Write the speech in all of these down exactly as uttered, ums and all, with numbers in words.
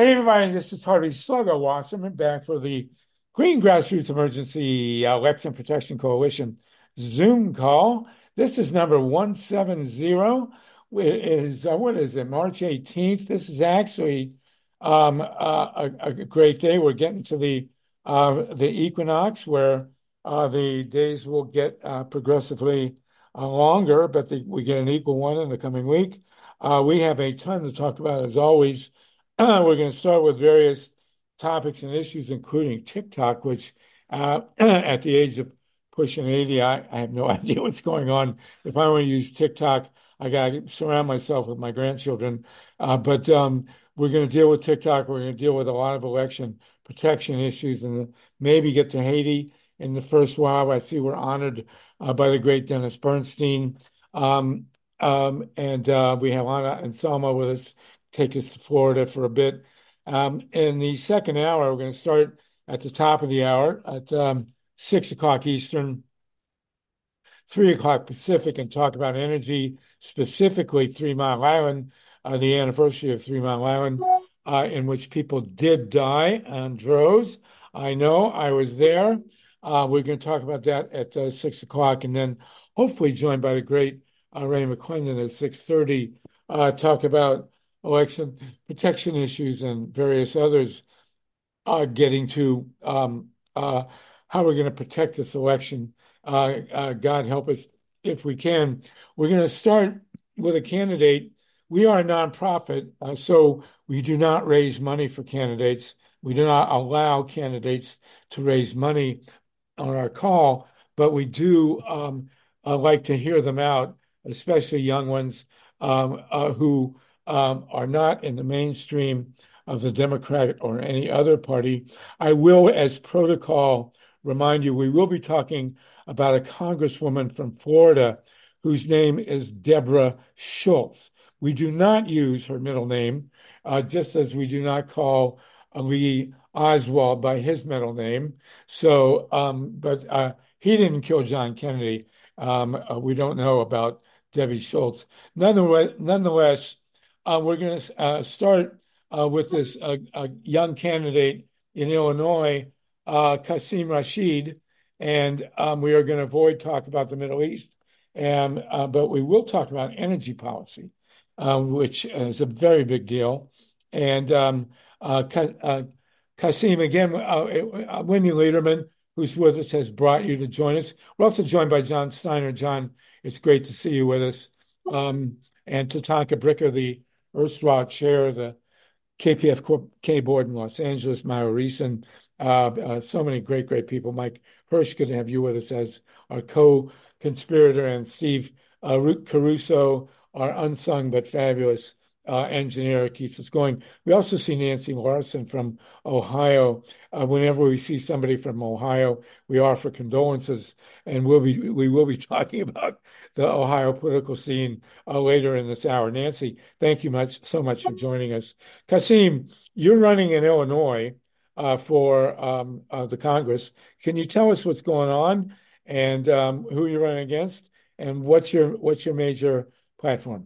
Hey everybody, this is Harvey Sluggo Wasserman back for the Green Grassroots Emergency uh, Election Protection Coalition Zoom call. This is number one seven zero. It is, uh, what is it, March eighteenth? This is actually um, uh, a, a great day. We're getting to the uh, the equinox where uh, the days will get uh, progressively uh, longer, but the, we get an equal one in the coming week. Uh, we have a ton to talk about as always. We're going to start with various topics and issues, including TikTok, which uh, at the age of pushing eighty, I, I have no idea what's going on. If I want to use TikTok, I got to surround myself with my grandchildren. Uh, but um, we're going to deal with TikTok. We're going to deal with a lot of election protection issues and maybe get to Haiti in the first while. I see we're honored uh, by the great Dennis Bernstein. Um, um, and uh, we have Anna and Selma with us, take us to Florida for a bit. Um, in the second hour, we're going to start at the top of the hour at um, six o'clock Eastern, three o'clock Pacific, and talk about energy, specifically Three Mile Island, uh, the anniversary of Three Mile Island, uh, in which people did die on droves. I know, I was there. Uh, we're going to talk about that at uh, six o'clock, and then hopefully joined by the great uh, Ray McClendon at six thirty, uh, talk about election protection issues and various others, uh, getting to um, uh, how we're going to protect this election. Uh, uh, God help us if we can. We're going to start with a candidate. We are a nonprofit, uh, so we do not raise money for candidates. We do not allow candidates to raise money on our call, but we do um, uh, like to hear them out, especially young ones um, uh, who um, are not in the mainstream of the Democratic or any other party. I will, as protocol, remind you, we will be talking about a congresswoman from Florida whose name is Deborah Schultz. We do not use her middle name, uh, just as we do not call Lee Oswald by his middle name. So, um, but uh, he didn't kill John Kennedy. Um, uh, we don't know about Debbie Schultz. Nonetheless, nonetheless uh, we're going to uh, start uh, with this uh, uh, young candidate in Illinois, uh, Qasim Rashid, and um, we are going to avoid talk about the Middle East, and uh, but we will talk about energy policy, uh, which is a very big deal. And um, uh, uh, Qasim, again, uh, uh, Wendy Lederman, who's with us, has brought you to join us. We're also joined by John Steiner. John, it's great to see you with us. Um, and Tatanka Bricker, the erstwhile chair of the K P F K board in Los Angeles, Myra Reeson, uh, uh, so many great, great people. Mike Hirsch, good to have you with us as our co-conspirator, and Steve uh, Caruso, our unsung but fabulous uh, engineer, keeps us going. We also see Nancy Larson from Ohio. Uh, whenever we see somebody from Ohio, we offer condolences, and we'll be we will be talking about the Ohio political scene uh, later in this hour. Nancy, thank you much so much for joining us. Qasim, you're running in Illinois uh, for um, uh, the Congress. Can you tell us what's going on and um, who you're running against, and what's your what's your major platform?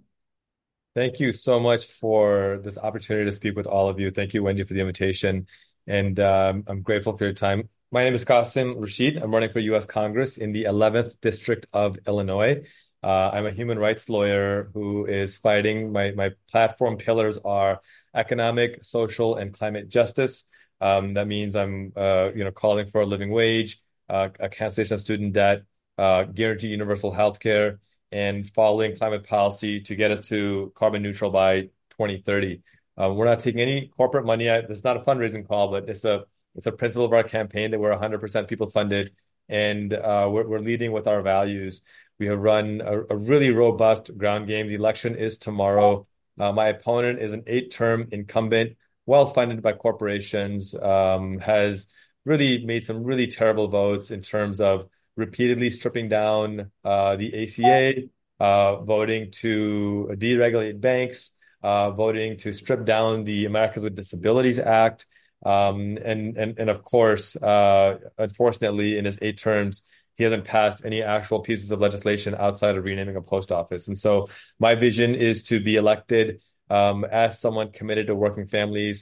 Thank you so much for this opportunity to speak with all of you. Thank you, Wendy, for the invitation. And um, I'm grateful for your time. My name is Qasim Rashid. I'm running for U S Congress in the eleventh District of Illinois. Uh, I'm a human rights lawyer who is fighting. My, my platform pillars are economic, social, and climate justice. Um, that means I'm uh, you know, calling for a living wage, uh, a cancellation of student debt, uh, guaranteed universal health care, and following climate policy to get us to carbon neutral by twenty thirty. Uh, we're not taking any corporate money out. This is not a fundraising call, but it's a it's a principle of our campaign that we're one hundred percent people funded, and uh, we're, we're leading with our values. We have run a, a really robust ground game. The election is tomorrow. Uh, my opponent is an eight-term incumbent, well-funded by corporations, um, has really made some really terrible votes in terms of repeatedly stripping down uh, the A C A, uh, voting to deregulate banks, uh, voting to strip down the Americans with Disabilities Act, um, and and and of course, uh, unfortunately, in his eight terms, he hasn't passed any actual pieces of legislation outside of renaming a post office. And so, my vision is to be elected um, as someone committed to working families,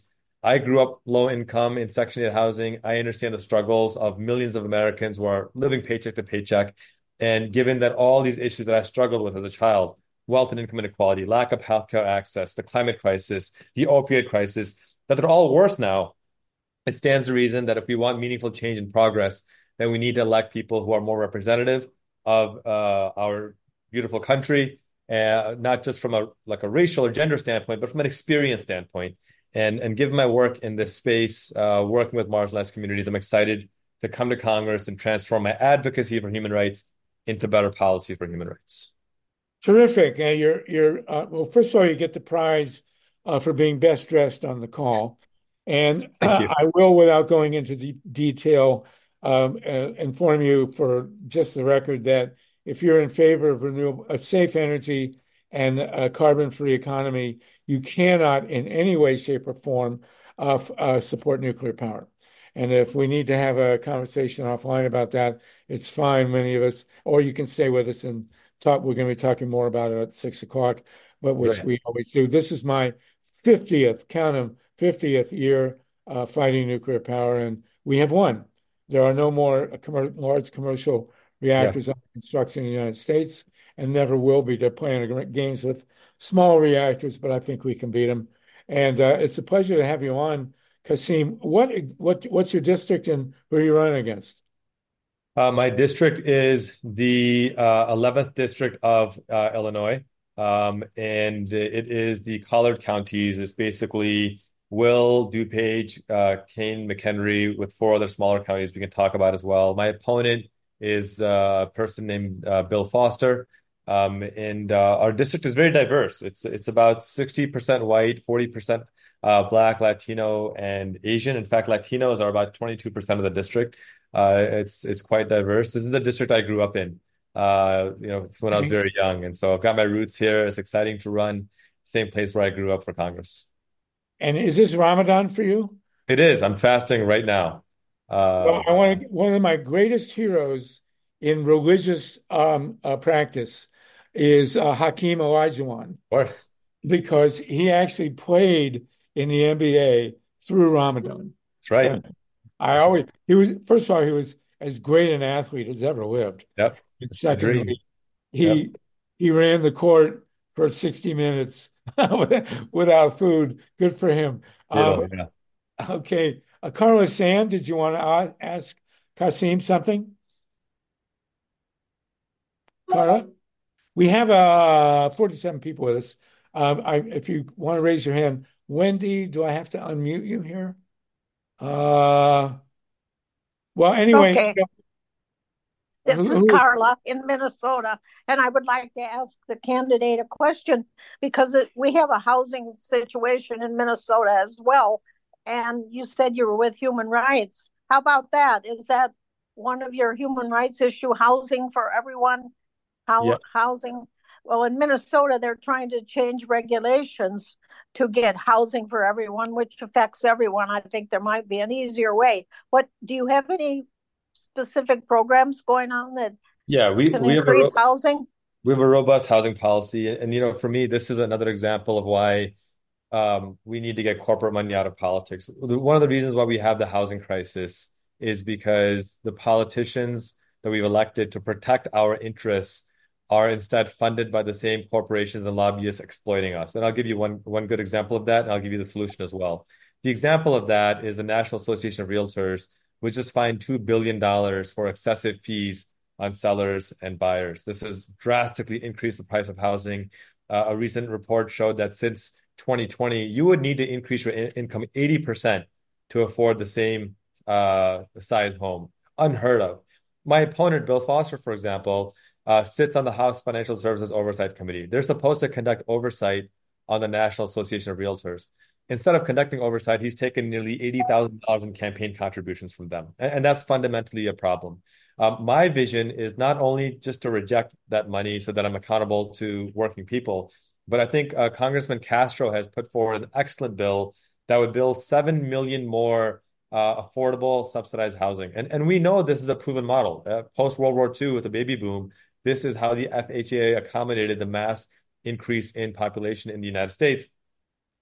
I grew up low income in Section eight housing. I understand the struggles of millions of Americans who are living paycheck to paycheck. And given that all these issues that I struggled with as a child, wealth and income inequality, lack of healthcare access, the climate crisis, the opioid crisis, that they're all worse now, it stands to reason that if we want meaningful change and progress, then we need to elect people who are more representative of uh, our beautiful country, uh, not just from a like a racial or gender standpoint, but from an experience standpoint. And and given my work in this space, uh, working with marginalized communities, I'm excited to come to Congress and transform my advocacy for human rights into better policy for human rights. Terrific. Uh, you're you're uh, well, first of all, you get the prize uh, for being best dressed on the call. And Thank uh, you. I will, without going into de detail, um, uh, inform you for just the record that if you're in favor of renewable, of safe energy and a carbon-free economy, you cannot in any way, shape, or form uh, uh, support nuclear power. And if we need to have a conversation offline about that, it's fine. Many of us, or you can stay with us and talk. We're going to be talking more about it at six o'clock, but which Great. we always do. This is my fiftieth, count them, fiftieth year uh, fighting nuclear power, and we have won. There are no more commer large commercial Yeah. reactors under construction in the United States, and never will be. They're playing games with small reactors, but I think we can beat them. And uh, it's a pleasure to have you on, Kasim. What what what's your district and who are you running against? Uh, my district is the uh, eleventh district of uh, Illinois, um, and it is the Collard counties. It's basically Will, DuPage, uh, Kane, McHenry, with four other smaller counties we can talk about as well. My opponent is uh, a person named uh, Bill Foster, um, and uh, our district is very diverse. It's it's about sixty percent white, forty percent uh, Black, Latino, and Asian. In fact, Latinos are about twenty-two percent of the district. Uh, it's it's quite diverse. This is the district I grew up in, uh, you know, when I was very young, and so I've got my roots here. It's exciting to run same place where I grew up for Congress. And is this Ramadan for you? It is. I'm fasting right now. Well, Uh, I want to, one of my greatest heroes in religious um, uh, practice is uh, Hakeem Olajuwon, of course, because he actually played in the N B A through Ramadan. that's right. And I That's right. always, he was, first of all, he was as great an athlete as ever lived. Yep. And The dream. secondly, Yep. he he ran the court for sixty minutes without food. Good for him. Um, Ditto. Yeah. okay. Uh, Carla Sand, did you want to ask Kasim something? Carla? We have uh, forty-seven people with us. Um, I, if you want to raise your hand, Wendy, do I have to unmute you here? Uh, well, anyway, Okay, you know, this who, is who, Carla in Minnesota, and I would like to ask the candidate a question because it, we have a housing situation in Minnesota as well. And you said you were with human rights. How about that? Is that one of your human rights issue, housing for everyone? Yeah. How housing? Well, in Minnesota, they're trying to change regulations to get housing for everyone, which affects everyone. I think there might be an easier way. What do you have any specific programs going on that Yeah. We can we have a increase ro housing? we have a robust housing policy, and, and you know, for me, this is another example of why um, we need to get corporate money out of politics. One of the reasons why we have the housing crisis is because the politicians that we've elected to protect our interests are instead funded by the same corporations and lobbyists exploiting us. And I'll give you one, one good example of that, and I'll give you the solution as well. The example of that is the National Association of Realtors, which just fined two billion dollars for excessive fees on sellers and buyers. This has drastically increased the price of housing. Uh, a recent report showed that since twenty twenty, you would need to increase your in income eighty percent to afford the same uh, size home. Unheard of. My opponent, Bill Foster, for example, uh, sits on the House Financial Services Oversight Committee. They're supposed to conduct oversight on the National Association of Realtors. Instead of conducting oversight, he's taken nearly eighty thousand dollars in campaign contributions from them. And, and that's fundamentally a problem. Um, my vision is not only just to reject that money so that I'm accountable to working people, but I think uh, Congressman Castro has put forward an excellent bill that would build seven million more uh, affordable subsidized housing. And, and we know this is a proven model. Uh, Post World War Two with the baby boom, this is how the F H A accommodated the mass increase in population in the United States.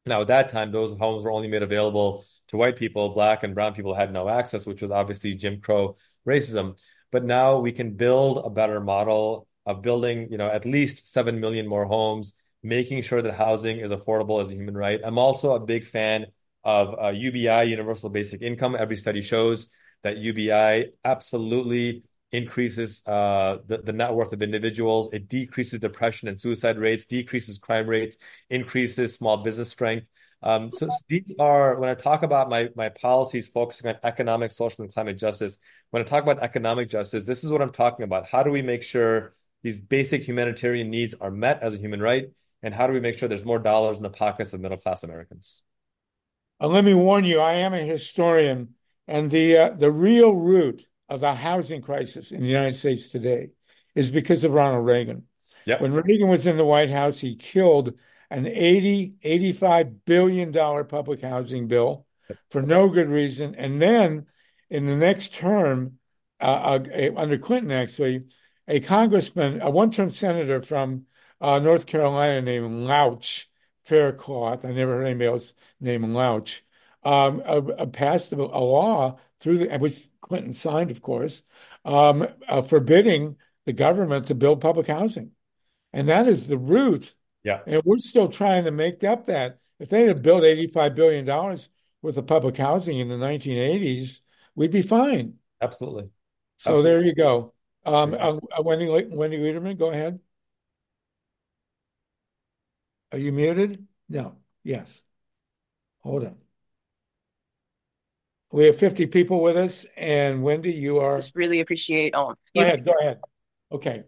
Now, at that time, those homes were only made available to white people. Black and brown people had no access, which was obviously Jim Crow racism. But now we can build a better model of building, you know, at least seven million more homes, making sure that housing is affordable as a human right. I'm also a big fan of uh, U B I, Universal Basic Income. Every study shows that U B I absolutely increases uh, the, the net worth of individuals. It decreases depression and suicide rates, decreases crime rates, increases small business strength. Um, so, so these are, when I talk about my, my policies focusing on economic, social, and climate justice, when I talk about economic justice, this is what I'm talking about. How do we make sure these basic humanitarian needs are met as a human right? And how do we make sure there's more dollars in the pockets of middle-class Americans? Uh, let me warn you, I am a historian, and the uh, the real root of the housing crisis in the United States today is because of Ronald Reagan. Yep. When Reagan was in the White House, he killed an eighty, eighty-five billion dollar public housing bill for no good reason. And then in the next term, uh, uh, under Clinton, actually, a congressman, a one-term senator from uh, North Carolina named Louch Faircloth, I never heard anybody else named Louch, um, uh, uh, passed a, a law through the, which Clinton signed, of course, um, uh, forbidding the government to build public housing. And that is the root. Yeah. And we're still trying to make up that. If they had built eighty-five billion dollars worth of public housing in the nineteen eighties, we'd be fine. Absolutely. So Absolutely. there you go. Um, uh, Wendy, Wendy Lederman, go ahead. Are you muted? No. Yes. Hold on. We have fifty people with us, and Wendy, you are. Just really appreciate um Go you. ahead. Go ahead. Okay.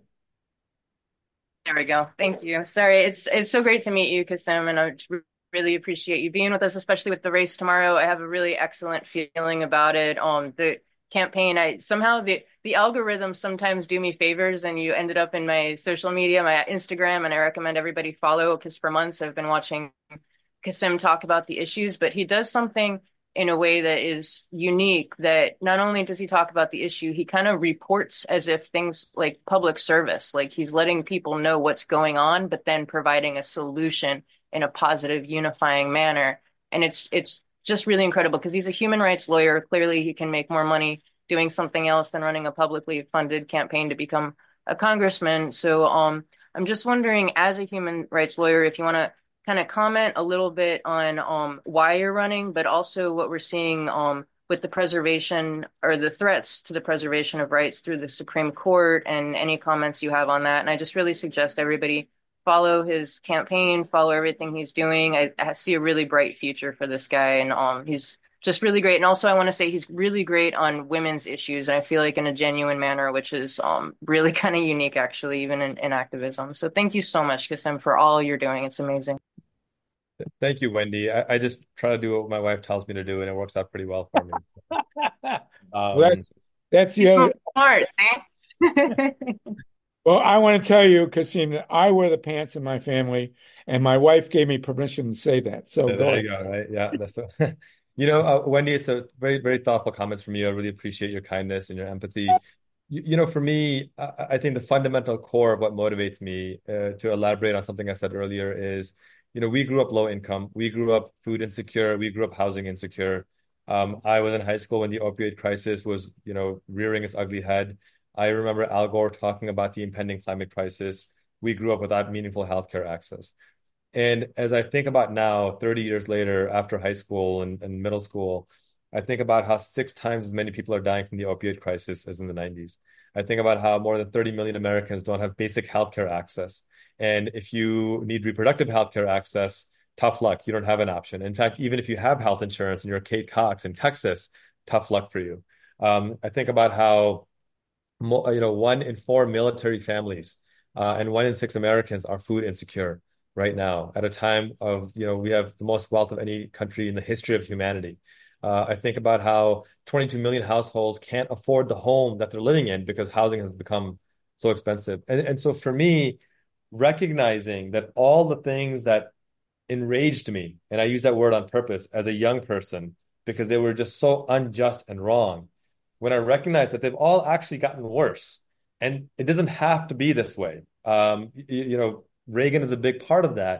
There we go. Thank you. Sorry, it's it's so great to meet you, Kasim, and I really appreciate you being with us, especially with the race tomorrow. I have a really excellent feeling about it. Um, the campaign, I somehow the the algorithms sometimes do me favors, and you ended up in my social media, my Instagram, and I recommend everybody follow because for months I've been watching Kasim talk about the issues, but he does something in a way that is unique, that not only does he talk about the issue, he kind of reports as if things like public service, like he's letting people know what's going on, but then providing a solution in a positive, unifying manner. And it's it's just really incredible because he's a human rights lawyer. Clearly, he can make more money doing something else than running a publicly funded campaign to become a congressman. So um, I'm just wondering, as a human rights lawyer, if you want to kind of comment a little bit on um, why you're running, but also what we're seeing um, with the preservation or the threats to the preservation of rights through the Supreme Court, and any comments you have on that. And I just really suggest everybody follow his campaign, follow everything he's doing. I, I see a really bright future for this guy, and um, he's just really great. And also, I want to say he's really great on women's issues. I feel like in a genuine manner, which is um, really kind of unique, actually, even in, in activism. So thank you so much, Kasim, for all you're doing. It's amazing. Thank you, Wendy. I, I just try to do what my wife tells me to do, and it works out pretty well for me. Well, that's that's the He's other. smart, see? Well, I want to tell you, Kasim, that I wear the pants in my family, and my wife gave me permission to say that. So There go you ahead. go, right? Yeah, that's a, you know, uh, Wendy, it's a very, very thoughtful comments from you. I really appreciate your kindness and your empathy. You, you know, for me, I, I think the fundamental core of what motivates me, uh, to elaborate on something I said earlier, is, you know, we grew up low income, we grew up food insecure, we grew up housing insecure. Um, I was in high school when the opioid crisis was, you know, rearing its ugly head. I remember Al Gore talking about the impending climate crisis. We grew up without meaningful healthcare access. And as I think about now, thirty years later, after high school and, and middle school, I think about how six times as many people are dying from the opioid crisis as in the nineties. I think about how more than thirty million Americans don't have basic healthcare access. And if you need reproductive healthcare access, tough luck. You don't have an option. In fact, even if you have health insurance and you're Kate Cox in Texas, tough luck for you. Um, I think about how you know, one in four military families uh, and one in six Americans are food insecure right now at a time of, you know, we have the most wealth of any country in the history of humanity. Uh, I think about how twenty-two million households can't afford the home that they're living in because housing has become so expensive. And, and so for me, recognizing that all the things that enraged me, and I use that word on purpose as a young person, because they were just so unjust and wrong, when I recognize that they've all actually gotten worse, and it doesn't have to be this way. Um, you, you know, Reagan is a big part of that,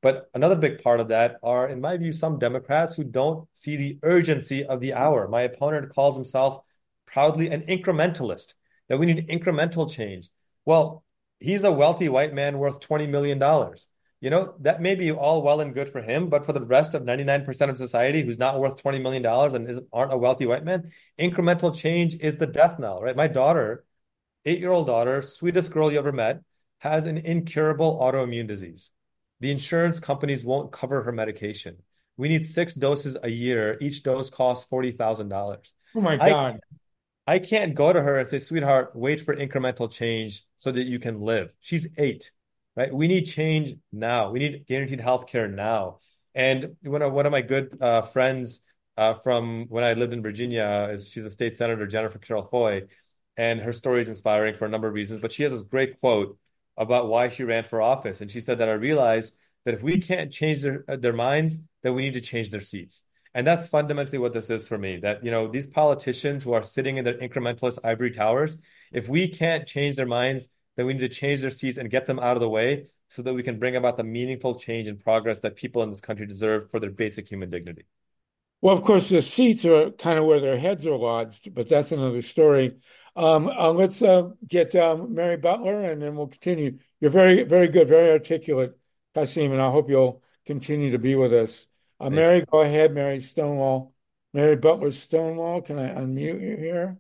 But another big part of that are, in my view, some Democrats who don't see the urgency of the hour. My opponent calls himself proudly an incrementalist, that we need incremental change. Well, he's a wealthy white man worth twenty million dollars. You know, that may be all well and good for him, but for the rest of ninety-nine percent of society who's not worth twenty million dollars and isn't, aren't a wealthy white man, incremental change is the death knell, right? My daughter, eight-year-old daughter, sweetest girl you ever met, has an incurable autoimmune disease. The insurance companies won't cover her medication. We need six doses a year. Each dose costs forty thousand dollars. Oh my I, God. I can't go to her and say, sweetheart, wait for incremental change so that you can live. She's eight, right? We need change now. We need guaranteed health care now. And one of, one of my good uh, friends uh, from when I lived in Virginia, is she's a state senator, Jennifer Carroll Foy, and her story is inspiring for a number of reasons. But she has this great quote about why she ran for office. And she said that I realized that if we can't change their, their minds, then we need to change their seats. And that's fundamentally what this is for me, that, you know, these politicians who are sitting in their incrementalist ivory towers, if we can't change their minds, then we need to change their seats and get them out of the way so that we can bring about the meaningful change and progress that people in this country deserve for their basic human dignity. Well, of course, the seats are kind of where their heads are lodged, but that's another story. Um, uh, let's uh, get um, Mary Butler, and then we'll continue. You're very, very good, very articulate, Kasim, and I hope you'll continue to be with us. Uh, Mary, you. Go ahead, Mary Stonewall. Mary Butler Stonewall, can I unmute you here?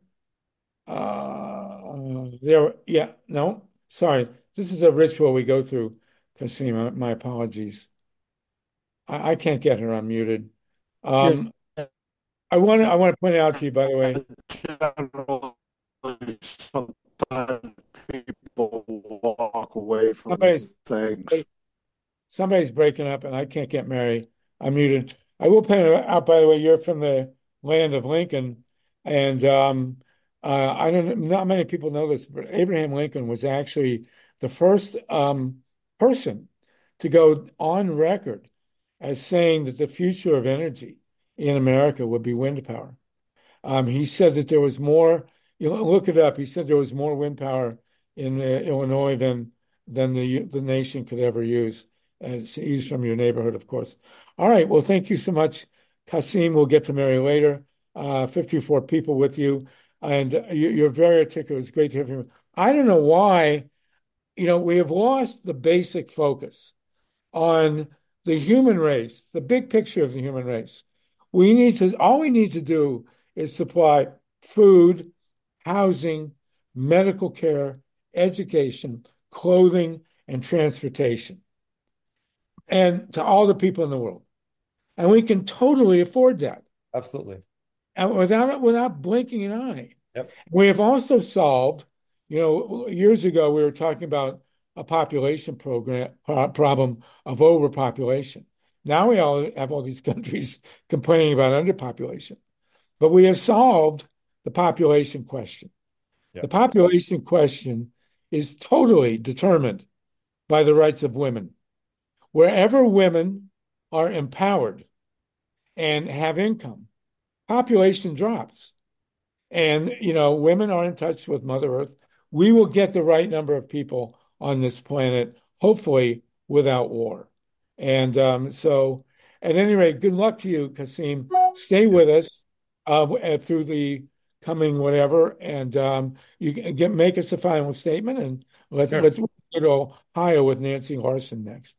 Uh, there, yeah, no, sorry. This is a ritual we go through, Kasim. My apologies. I, I can't get her unmuted. Um, yeah. I want to I want to point out to you, by the way, sometimes people walk away from somebody's, things. Somebody's breaking up, and I can't get Mary unmuted. I will point out, by the way, you're from the land of Lincoln, and um, uh, I don't. Not many people know this, but Abraham Lincoln was actually the first um, person to go on record as saying that the future of energy in America would be wind power. Um, he said that there was more, you know, look it up. He said there was more wind power in uh, Illinois than than the the nation could ever use. As he's from your neighborhood, of course. All right. Well, thank you so much, Kasim. We'll get to Mary later. Uh, fifty-four people with you, and you, you're very articulate. It's great to hear from you. I don't know why, you know, we have lost the basic focus on the human race, the big picture of the human race. We need to, all we need to do is supply food, housing, medical care, education, clothing, and transportation, and to all the people in the world. And we can totally afford that. Absolutely. And without without blinking an eye. Yep. We have also solved, you know, years ago we were talking about a population program problem of overpopulation. Now we all have all these countries complaining about underpopulation. But we have solved the population question. Yep. The population question is totally determined by the rights of women. Wherever women are empowered and have income, population drops. And, you know, women are in touch with Mother Earth. We will get the right number of people on this planet, hopefully without war. And um, so, at any rate, good luck to you, Kasim. Stay with us uh, through the coming whatever, and um, you get make us a final statement, and let's sure. let's go to Ohio with Nancy Larson next.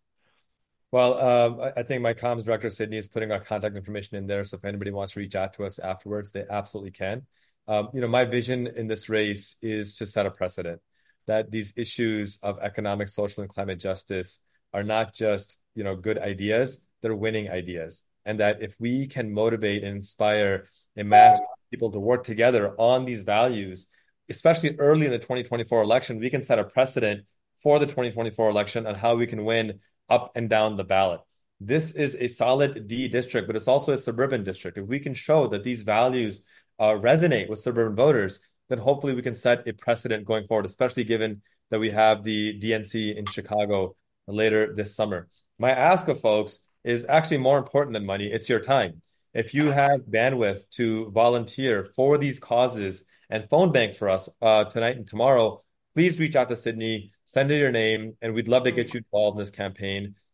Well, uh, I think my comms director, Sydney, is putting our contact information in there. So if anybody wants to reach out to us afterwards, they absolutely can. Um, you know, my vision in this race is to set a precedent that these issues of economic, social, and climate justice are not just, you know, good ideas, they're winning ideas. And that if we can motivate and inspire a mass of people to work together on these values, especially early in the twenty twenty-four election, we can set a precedent for the twenty twenty-four election on how we can win up and down the ballot. This is a solid D district, but it's also a suburban district. If we can show that these values uh, resonate with suburban voters, then hopefully we can set a precedent going forward, especially given that we have the D N C in Chicago later this summer. My ask of folks is actually more important than money. It's your time. If you have bandwidth to volunteer for these causes and phone bank for us uh, tonight and tomorrow, please reach out to Sydney, send her your name, and we'd love to get you involved in this campaign.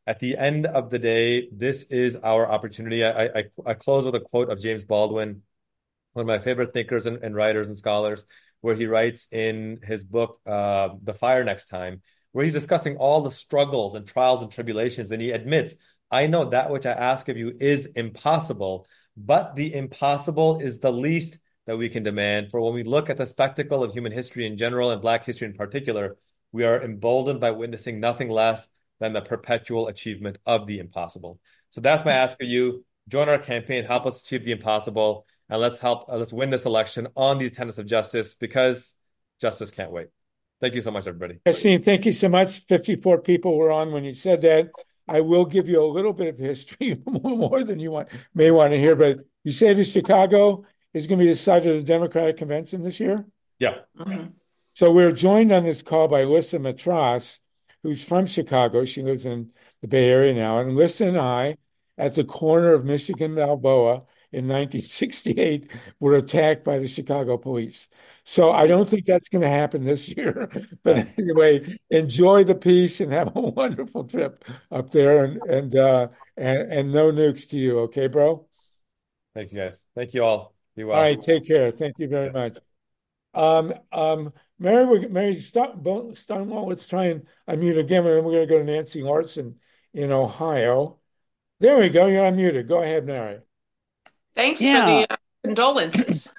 At the end of the day, this is our opportunity. I, I, I close with a quote of James Baldwin, one of my favorite thinkers and, and writers and scholars, where he writes in his book, uh, The Fire Next Time, where he's discussing all the struggles and trials and tribulations. And he admits, I know that which I ask of you is impossible, but the impossible is the least that we can demand. For when we look at the spectacle of human history in general and Black history in particular, we are emboldened by witnessing nothing less than the perpetual achievement of the impossible. So that's my ask of you. Join our campaign, help us achieve the impossible, and let's help, uh, let's win this election on these tenets of justice, because justice can't wait. Thank you so much, everybody. Kasim, thank you so much. fifty-four people were on when you said that. I will give you a little bit of history, more than you want, may want to hear, but you say that Chicago is going to be the site of the Democratic Convention this year? Yeah. Mm-hmm. So we're joined on this call by Lissa Matras, who's from Chicago. She lives in the Bay Area now. And Lissa and I, at the corner of Michigan and Balboa in nineteen sixty-eight, were attacked by the Chicago police. So I don't think that's going to happen this year. But anyway, enjoy the peace and have a wonderful trip up there. And and uh, and, and no nukes to you. Okay, bro? Thank you, guys. Thank you all. Be well. All right, take care. Thank you very much. Um, um, Mary, we're, Mary, stop, Stonewall, let's try and unmute again, and then we're going to go to Nancy Larson in Ohio. There we go. You're unmuted. Go ahead, Mary. Thanks Yeah. for the uh, condolences.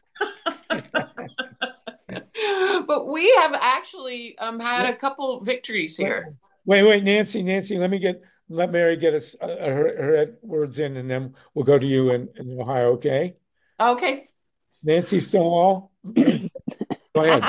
But we have actually um, had a couple victories here. Wait, wait, Nancy, Nancy, let me get, let Mary get us uh, her, her words in, and then we'll go to you in, in Ohio, okay? Okay. Nancy Stonewall, go ahead.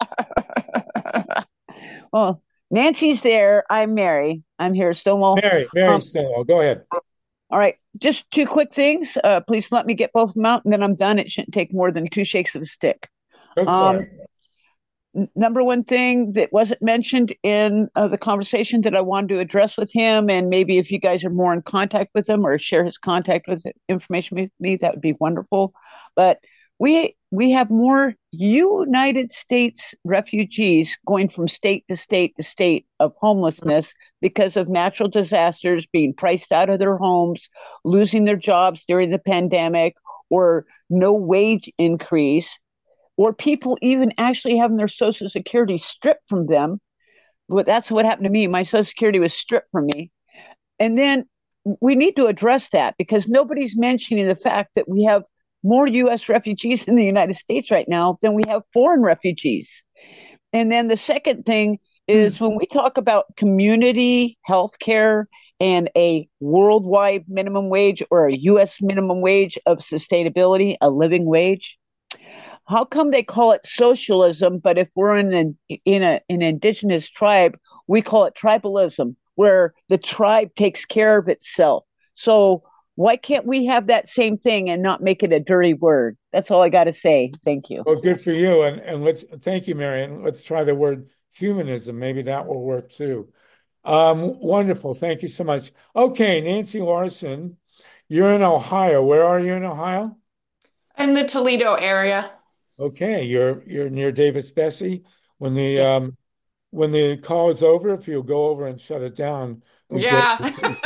Well, Nancy's there. I'm Mary. I'm here, Stonewall. Mary, Mary Um, Stonewall, go ahead. All right, just two quick things. Uh, please let me get both of them out, and then I'm done. It shouldn't take more than two shakes of a stick. Go for Um, it. n- number one thing that wasn't mentioned in uh, the conversation that I wanted to address with him, and maybe if you guys are more in contact with him or share his contact with information with me, that would be wonderful. But we we have more United States refugees going from state to state to state of homelessness because of natural disasters, being priced out of their homes, losing their jobs during the pandemic, or no wage increase, or people even actually having their Social Security stripped from them. But that's what happened to me. My Social Security was stripped from me. And then we need to address that, because nobody's mentioning the fact that we have more U S refugees in the United States right now than we have foreign refugees. And then the second thing is, when we talk about community health care and a worldwide minimum wage or a U S minimum wage of sustainability, a living wage, how come they call it socialism, but if we're in an in a, an indigenous tribe, we call it tribalism, where the tribe takes care of itself? So why can't we have that same thing and not make it a dirty word? That's all I got to say. Thank you. Well, good for you. And and let's thank you, Marion. Let's try the word humanism. Maybe that will work too. Um, wonderful. Thank you so much. Okay, Nancy Larson, you're in Ohio. Where are you in Ohio? In the Toledo area. Okay, you're you're near Davis Bessie. When the um when the call is over, if you'll go over and shut it down. we'd Yeah.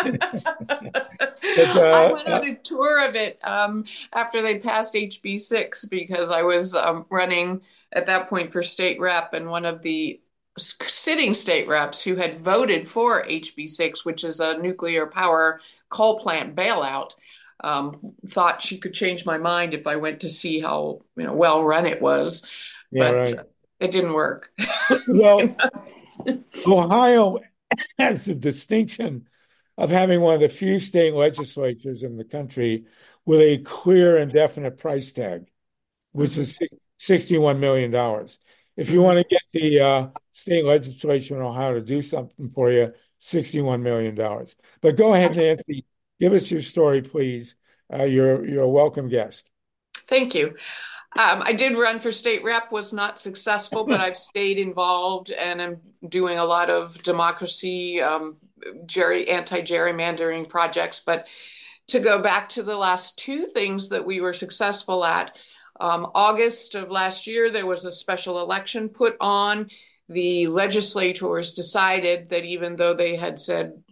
But, uh, I went on a tour of it um, after they passed H B six, because I was um, running at that point for state rep, and one of the s- sitting state reps who had voted for H B six, which is a nuclear power coal plant bailout, um, thought she could change my mind if I went to see how, you know, well run it was, Yeah, but right. it didn't work. Well, Ohio has the distinction of having one of the few state legislatures in the country with a clear and definite price tag, which is sixty-one million dollars. If you want to get the uh, state legislature in Ohio to do something for you, sixty-one million dollars. But go ahead, Nancy, give us your story, please. Uh, you're you're a welcome guest. Thank you. Um, I did run for state rep, was not successful, but I've stayed involved, and I'm doing a lot of democracy, um, gerry, anti-gerrymandering projects. But to go back to the last two things that we were successful at, um, August of last year, there was a special election put on. The legislators decided that even though they had said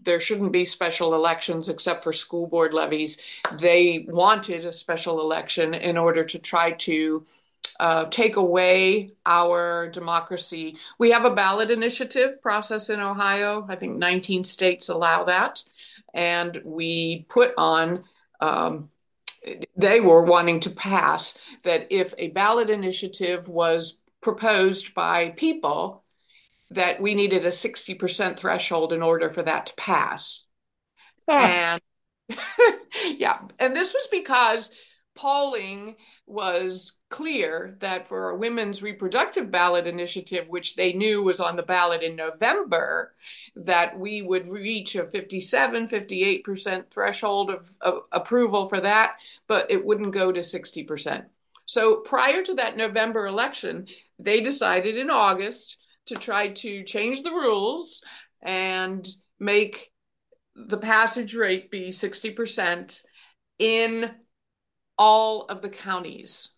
there shouldn't be special elections except for school board levies. They wanted a special election in order to try to uh, take away our democracy. We have a ballot initiative process in Ohio. I think nineteen states allow that. And we put on, um, they were wanting to pass that if a ballot initiative was proposed by people, that we needed a sixty percent threshold in order for that to pass. Ah, And yeah, and this was because polling was clear that for a women's reproductive ballot initiative, which they knew was on the ballot in November, that we would reach a fifty-seven, fifty-eight percent threshold of, of approval for that, but it wouldn't go to sixty percent. So prior to that November election, they decided in August to try to change the rules and make the passage rate be sixty percent in all of the counties.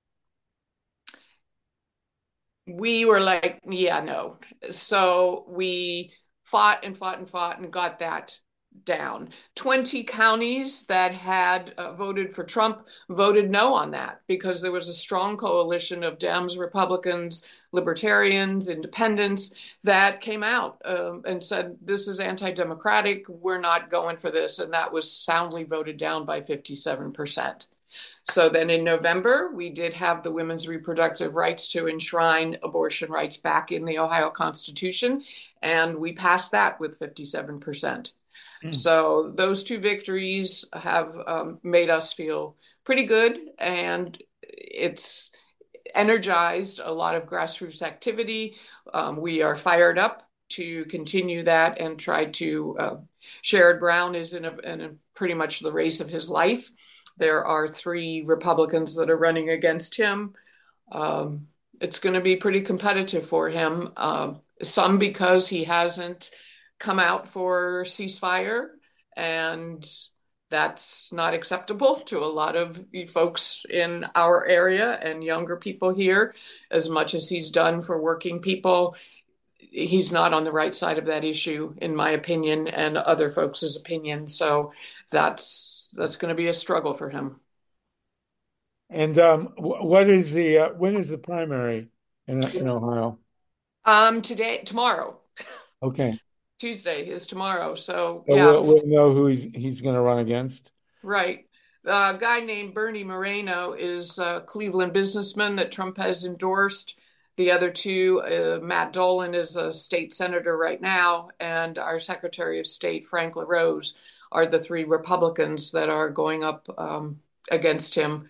We were like, yeah, no. So we fought and fought and fought and got that down. twenty counties that had uh, voted for Trump voted no on that because there was a strong coalition of Dems, Republicans, Libertarians, Independents that came out um, and said, this is anti-democratic, we're not going for this. And that was soundly voted down by fifty-seven percent. So then in November, we did have the women's reproductive rights to enshrine abortion rights back in the Ohio Constitution, and we passed that with fifty-seven percent. Mm. So those two victories have um, made us feel pretty good, and it's energized a lot of grassroots activity. Um, we are fired up to continue that and try to, uh, Sherrod Brown is in, a, in a pretty much the race of his life. There are three Republicans that are running against him. Um, it's going to be pretty competitive for him. Uh, some because he hasn't come out for ceasefire, and that's not acceptable to a lot of folks in our area and younger people here. As much as he's done for working people, he's not on the right side of that issue, in my opinion, and other folks' opinion. So that's that's going to be a struggle for him. And um, what is the uh, when is the primary in, in Ohio? Um, today, tomorrow. Okay. Tuesday is tomorrow. So, so yeah, we'll, we'll know who he's he's going to run against. Right. Uh, a guy named Bernie Moreno is a Cleveland businessman that Trump has endorsed. The other two, uh, Matt Dolan is a state senator right now, and our Secretary of State, Frank LaRose, are the three Republicans that are going up um, against him.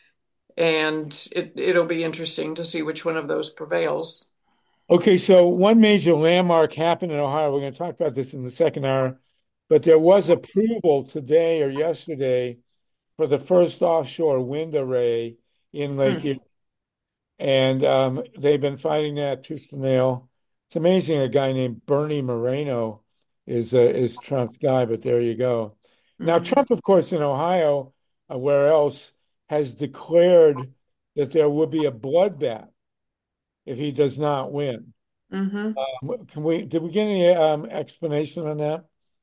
And it, it'll be interesting to see which one of those prevails. Okay, so one major landmark happened in Ohio. We're going to talk about this in the second hour, but there was approval today or yesterday for the first offshore wind array in Lake Erie. Mm. And um, they've been fighting that tooth and nail. It's amazing a guy named Bernie Moreno is uh, is Trump's guy, but there you go. Mm-hmm. Now, Trump, of course, in Ohio, uh, where else, has declared that there will be a bloodbath if he does not win. Mm-hmm. Um, can we? Did we get any um, explanation on that?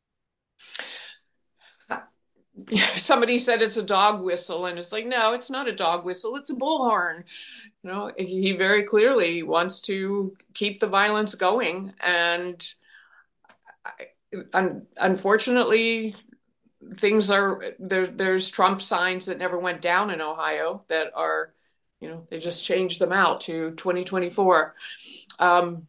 Somebody said it's a dog whistle, and it's like, no, it's not a dog whistle. It's a bullhorn. You know, he very clearly wants to keep the violence going. And un- unfortunately, things are, there, there's Trump signs that never went down in Ohio that are, you know, they just changed them out to twenty twenty-four. Um,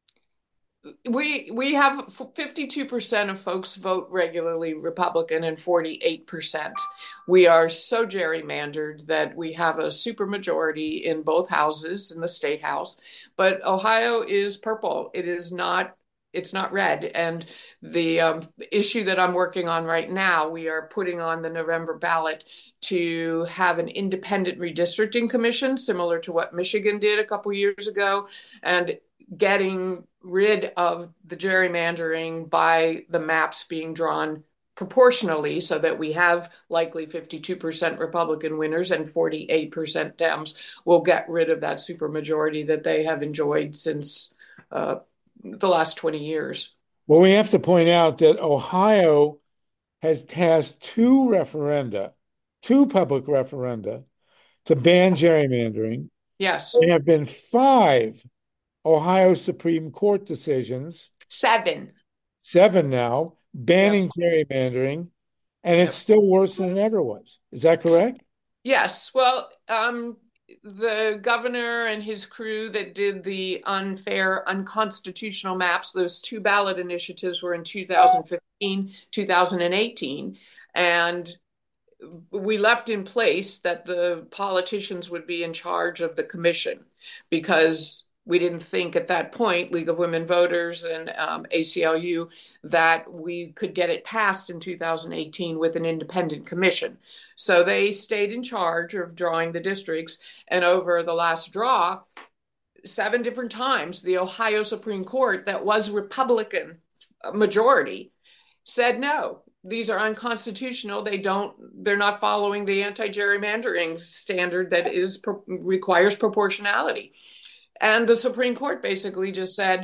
We we have fifty-two percent of folks vote regularly Republican and forty-eight percent. We are so gerrymandered that we have a supermajority in both houses in the state house, but Ohio is purple. It is not it's not red. And the um, issue that I'm working on right now, we are putting on the November ballot to have an independent redistricting commission, similar to what Michigan did a couple years ago, and getting rid of the gerrymandering by the maps being drawn proportionally so that we have likely fifty-two percent Republican winners and forty-eight percent Dems. Will get rid of that supermajority that they have enjoyed since uh, the last twenty years. Well, we have to point out that Ohio has passed two referenda, two public referenda to ban gerrymandering. Yes. There have been five Ohio Supreme Court decisions, Seven. seven now, banning Yep. gerrymandering, and it's Yep. still worse than it ever was. Is that correct? Yes. Well, um, the governor and his crew that did the unfair, unconstitutional maps, those two ballot initiatives were in two thousand fifteen, two thousand eighteen. And we left in place that the politicians would be in charge of the commission because we didn't think at that point, League of Women Voters and um, A C L U, that we could get it passed in two thousand eighteen with an independent commission. So they stayed in charge of drawing the districts. And over the last draw, seven different times, the Ohio Supreme Court, that was Republican majority, said no. These are unconstitutional. They don't, they're not following the anti-gerrymandering standard that is pro- requires proportionality. And the Supreme Court basically just said,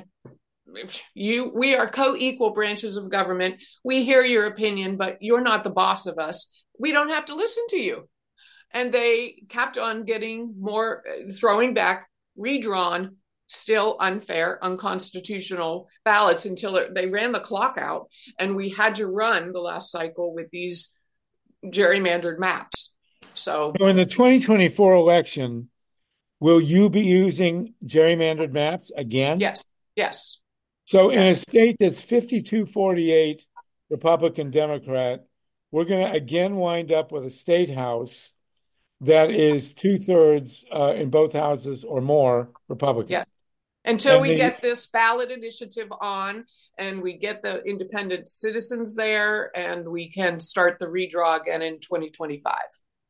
you, we are co-equal branches of government. We hear your opinion, but you're not the boss of us. We don't have to listen to you. And they kept on getting more, throwing back, redrawn, still unfair, unconstitutional ballots until it, they ran the clock out. And we had to run the last cycle with these gerrymandered maps. So, So in the twenty twenty-four election, will you be using gerrymandered maps again? yes, yes. So in a Yes. state that's fifty-two forty-eight Republican Democrat, we're going to again wind up with a state house that is two-thirds uh, in both houses or more Republican. Yeah. Until And we the- get this ballot initiative on and we get the independent citizens there and we can start the redraw again in twenty twenty-five.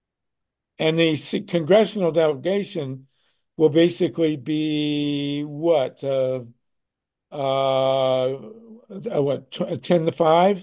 And the s- congressional delegation will basically be what? Uh, uh, uh, what, tw- ten to five?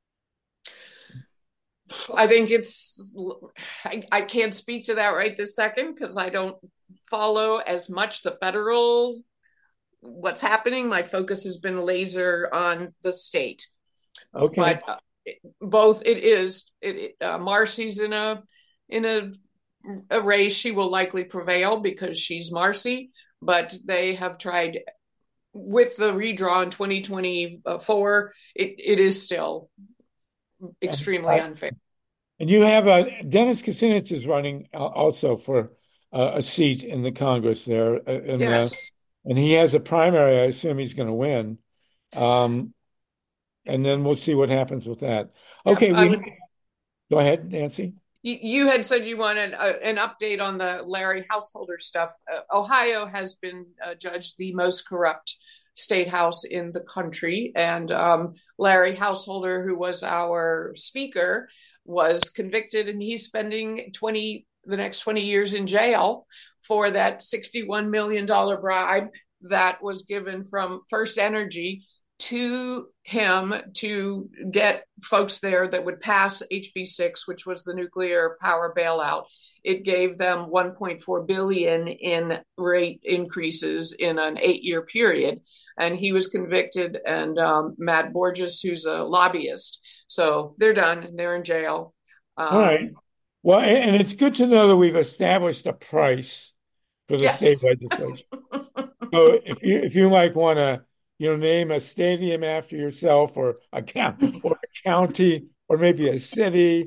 I think it's, I, I can't speak to that right this second because I don't follow as much the federal, what's happening. My focus has been laser on the state. Okay. But uh, it, both it is, it, uh, Marcy's in a, in a, a race. She will likely prevail because she's Marcy, but they have tried with the redraw in twenty twenty-four. It, it is still extremely unfair. And you have uh, Dennis Kucinich is running uh, also for uh, a seat in the Congress there. Uh, in Yes. the, and he has a primary. I assume he's going to win. Um, and then we'll see what happens with that. Okay, Yeah, I we would- go ahead, Nancy. You, you had said you wanted a, an update on the Larry Householder stuff. Uh, Ohio has been uh, judged the most corrupt state house in the country. And um, Larry Householder, who was our speaker, was convicted and he's spending twenty the next twenty years in jail for that sixty-one million dollars bribe that was given from First Energy to him to get folks there that would pass H B six, which was the nuclear power bailout. It gave them one point four billion dollars in rate increases in an eight-year period. And he was convicted, and um, Matt Borges, who's a lobbyist. So they're done. They're in jail. Um, All right. Well, and, and it's good to know that we've established a price for the Yes. state legislature. So if you if you like want to, you know, name a stadium after yourself, or a county, or a county, or maybe a city,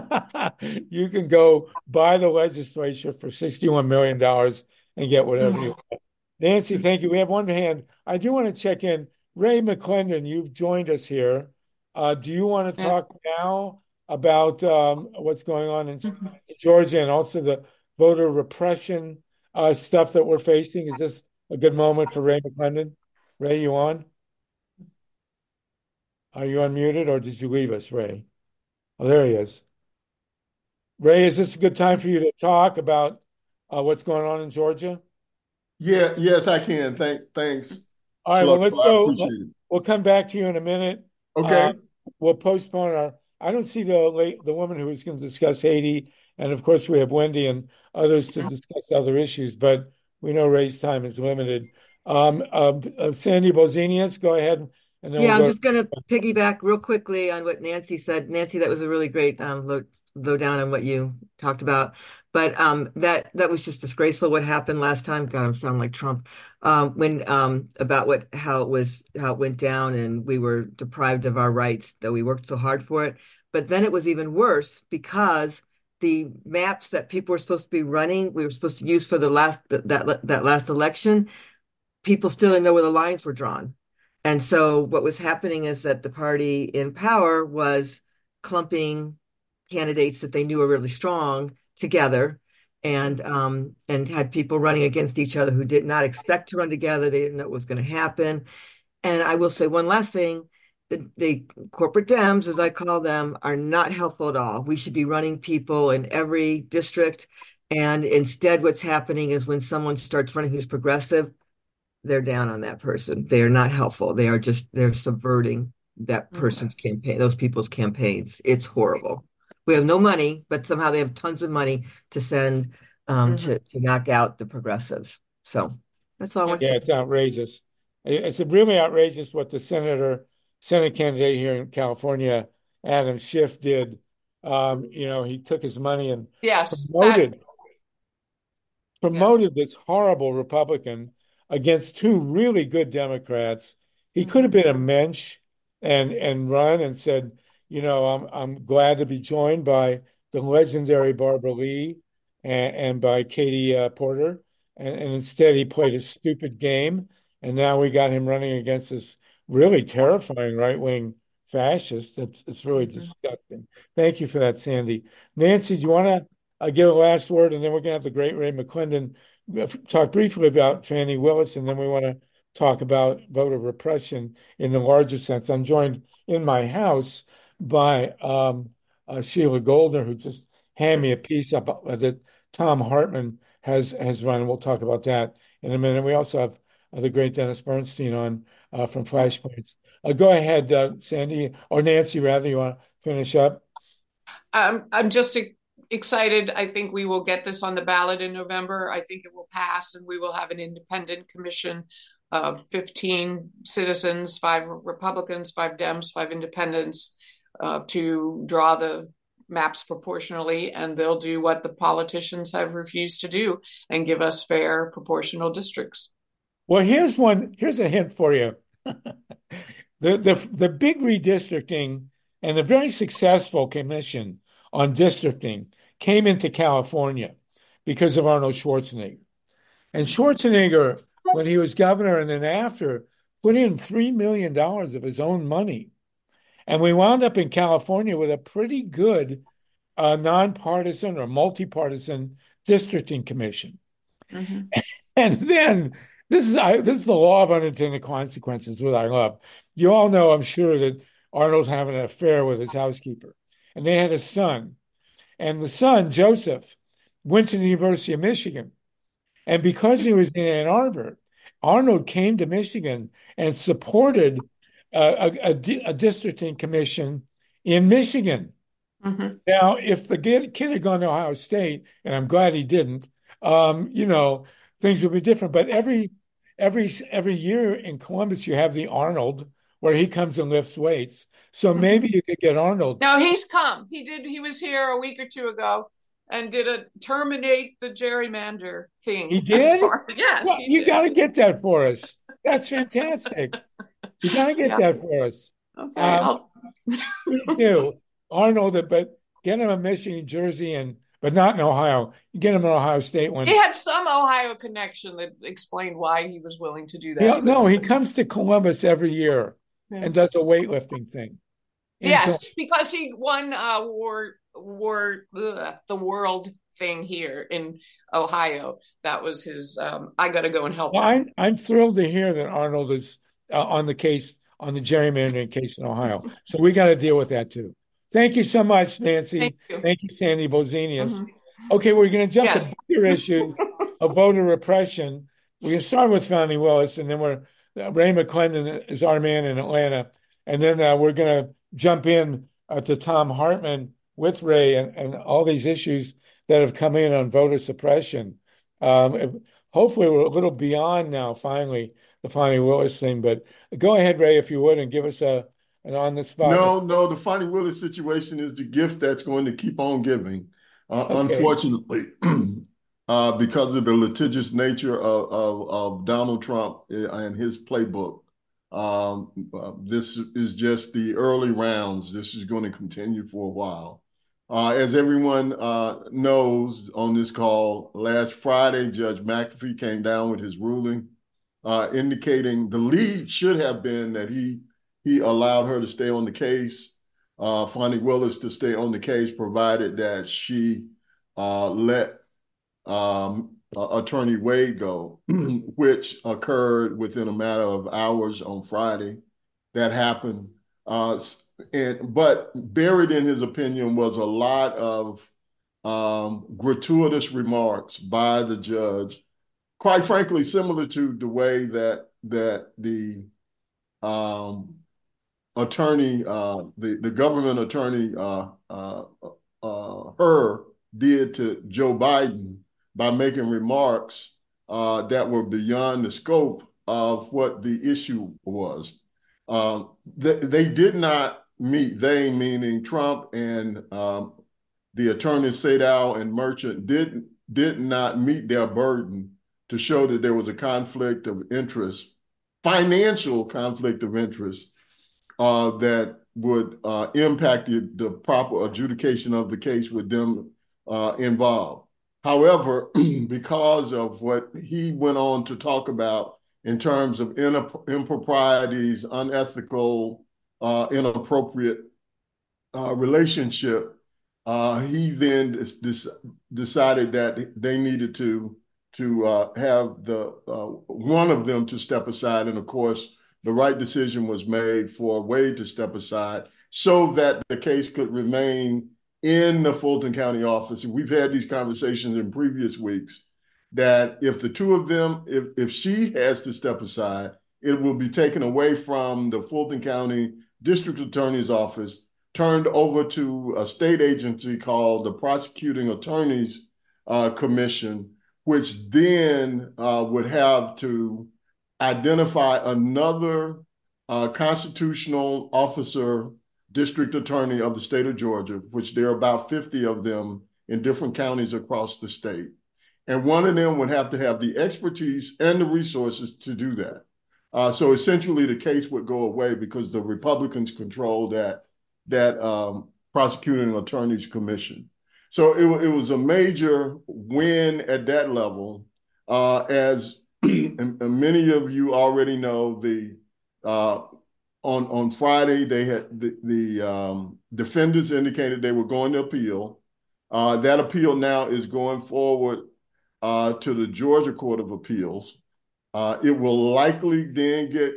you can go buy the legislature for sixty-one million dollars and get whatever you want. Nancy, thank you. We have one hand. I do want to check in. Ray McClendon, you've joined us here. Uh, do you want to talk now about um, what's going on in Georgia and also the voter repression uh, stuff that we're facing? Is this a good moment for Ray McClendon? Ray, you on? Are you unmuted, or did you leave us, Ray? Oh, there he is. Ray, is this a good time for you to talk about uh, what's going on in Georgia? Yeah, yes, I can. Thank, thanks. All right, well, let's I go. appreciate it. We'll come back to you in a minute. Okay. Uh, we'll postpone our. I don't see the late, the woman who is going to discuss Haiti, and of course we have Wendy and others to discuss other issues. But we know Ray's time is limited. Um, uh, uh, Sandy Bozenius, go ahead and then Yeah, I'm we'll just going to piggyback real quickly on what Nancy said. Nancy, that was a really great um, low, low down on what you talked about. But um, that that was just disgraceful what happened last time. God, I'm sounding like Trump. Um, when um, about what how it was how it went down, and we were deprived of our rights, though we worked so hard for it. But then it was even worse because the maps that people were supposed to be running, we were supposed to use for the last that that, that last election, people still didn't know where the lines were drawn. And so what was happening is that the party in power was clumping candidates that they knew were really strong together, and um, and had people running against each other who did not expect to run together. They didn't know what was going to happen. And I will say one last thing. The, the corporate Dems, as I call them, are not helpful at all. We should be running people in every district. And instead, what's happening is when someone starts running who's progressive, they're down on that person. They are not helpful. They are just, they're subverting that person's mm-hmm. campaign, those people's campaigns. It's horrible. We have no money, but somehow they have tons of money to send um, mm-hmm. to, to knock out the progressives. So that's all I want to yeah, say. Yeah, it's outrageous. It's really outrageous what the senator, Senate candidate here in California, Adam Schiff, did. Um, you know, he took his money and yes, promoted, that... promoted yeah. this horrible Republican against two really good Democrats. He mm-hmm. could have been a mensch and and run and said, you know, I'm I'm glad to be joined by the legendary Barbara Lee and, and by Katie uh, Porter. And, and instead he played a stupid game. And now we got him running against this really terrifying right-wing fascist. It's, it's really mm-hmm. disgusting. Thank you for that, Sandy. Nancy, do you want to uh, give a last word? And then we're going to have the great Ray McClendon talk briefly about Fani Willis, and then we want to talk about voter repression in the larger sense. I'm joined in my house by um, uh, Sheila Goldner, who just handed me a piece up uh, that Thom Hartmann has has run. We'll talk about that in a minute. We also have uh, the great Dennis Bernstein on uh, from Flashpoints. Uh, go ahead, uh, Sandy, or Nancy, rather. You want to finish up? Um, I'm just excited. I think we will get this on the ballot in November. I think it will pass, and we will have an independent commission of fifteen citizens, five Republicans, five Dems, five independents, uh, to draw the maps proportionally, and they'll do what the politicians have refused to do and give us fair proportional districts. Well, here's one. Here's a hint for you. the the the big redistricting and the very successful commission on districting came into California because of Arnold Schwarzenegger. And Schwarzenegger, when he was governor and then after, put in three million dollars of his own money. And we wound up in California with a pretty good uh, nonpartisan or multi-partisan districting commission. Mm-hmm. And then this is I, this is the law of unintended consequences, what I love. You all know, I'm sure, that Arnold's having an affair with his housekeeper. And they had a son. And the son, Joseph, went to the University of Michigan. And because he was in Ann Arbor, Arnold came to Michigan and supported uh, a, a, a districting commission in Michigan. Mm-hmm. Now, if the kid had gone to Ohio State, and I'm glad he didn't, um, you know, things would be different. But every every every year in Columbus, you have the Arnold, where he comes and lifts weights. So maybe you could get Arnold. No, he's come. He did. He was here a week or two ago and did a terminate the gerrymander thing. He did? Yes. Well, he you did. got to get that for us. That's fantastic. You got to get yeah. that for us. Okay. Um, please do. Arnold, but get him a Michigan jersey, and but not in Ohio. You get him an Ohio State one. He had some Ohio connection that explained why he was willing to do that. Yeah, no, he comes to Columbus every year yeah. and does a weightlifting thing. Yes, Col- because he won uh, war war ugh, the world thing here in Ohio. That was his. Um, I got to go and help. Well, I'm I'm thrilled to hear that Arnold is uh, on the case on the gerrymandering case in Ohio. So we got to deal with that too. Thank you so much, Nancy. Thank you, Thank you Sandy Bozenius. Mm-hmm. Okay, we're going to jump yes. to bigger issues of voter repression. We're going to start with Fani Willis, and then we're uh, Ray McClendon is our man in Atlanta, and then uh, we're going to jump in uh, to Thom Hartmann with Ray and, and all these issues that have come in on voter suppression. Um, hopefully we're a little beyond now, finally, the Fonnie Willis thing. But go ahead, Ray, if you would, and give us a an on the spot. No, no, the Fonnie Willis situation is the gift that's going to keep on giving. Uh, Okay. unfortunately, uh, because of the litigious nature of, of, of Donald Trump and his playbook. Um, uh, this is just the early rounds. This is going to continue for a while. Uh, as everyone uh, knows on this call, last Friday, Judge McAfee came down with his ruling, uh, indicating the lead should have been that he he allowed her to stay on the case, uh, Fonnie Willis to stay on the case, provided that she uh, let um, uh, Attorney Wade go, which occurred within a matter of hours on Friday. That happened. Uh, and but buried in his opinion was a lot of um, gratuitous remarks by the judge, quite frankly, similar to the way that that the um, attorney, uh, the the government attorney, uh, uh, uh, her did to Joe Biden by making remarks uh, that were beyond the scope of what the issue was. Um, they, they did not meet, they meaning Trump and um, the attorneys Sadow and Merchant did, did not meet their burden to show that there was a conflict of interest, financial conflict of interest uh, that would uh, impact the, the proper adjudication of the case with them uh, involved. However, because of what he went on to talk about in terms of improprieties, unethical, uh, inappropriate uh, relationship, uh, he then des- decided that they needed to to uh, have the uh, one of them to step aside, and of course, the right decision was made for Wade to step aside so that the case could remain in the Fulton County office. And we've had these conversations in previous weeks that if the two of them, if, if she has to step aside, it will be taken away from the Fulton County District Attorney's Office, turned over to a state agency called the Prosecuting Attorneys uh, Commission, which then uh, would have to identify another uh, constitutional officer, district attorney of the state of Georgia, which there are about fifty of them in different counties across the state. And one of them would have to have the expertise and the resources to do that. Uh, so essentially the case would go away because the Republicans control that, that um, prosecuting attorneys commission. So it, it was a major win at that level. Uh, as and many of you already know, the uh, on on Friday they had the, the um, defendants indicated they were going to appeal. Uh, that appeal now is going forward uh, to the Georgia Court of Appeals. Uh, it will likely then get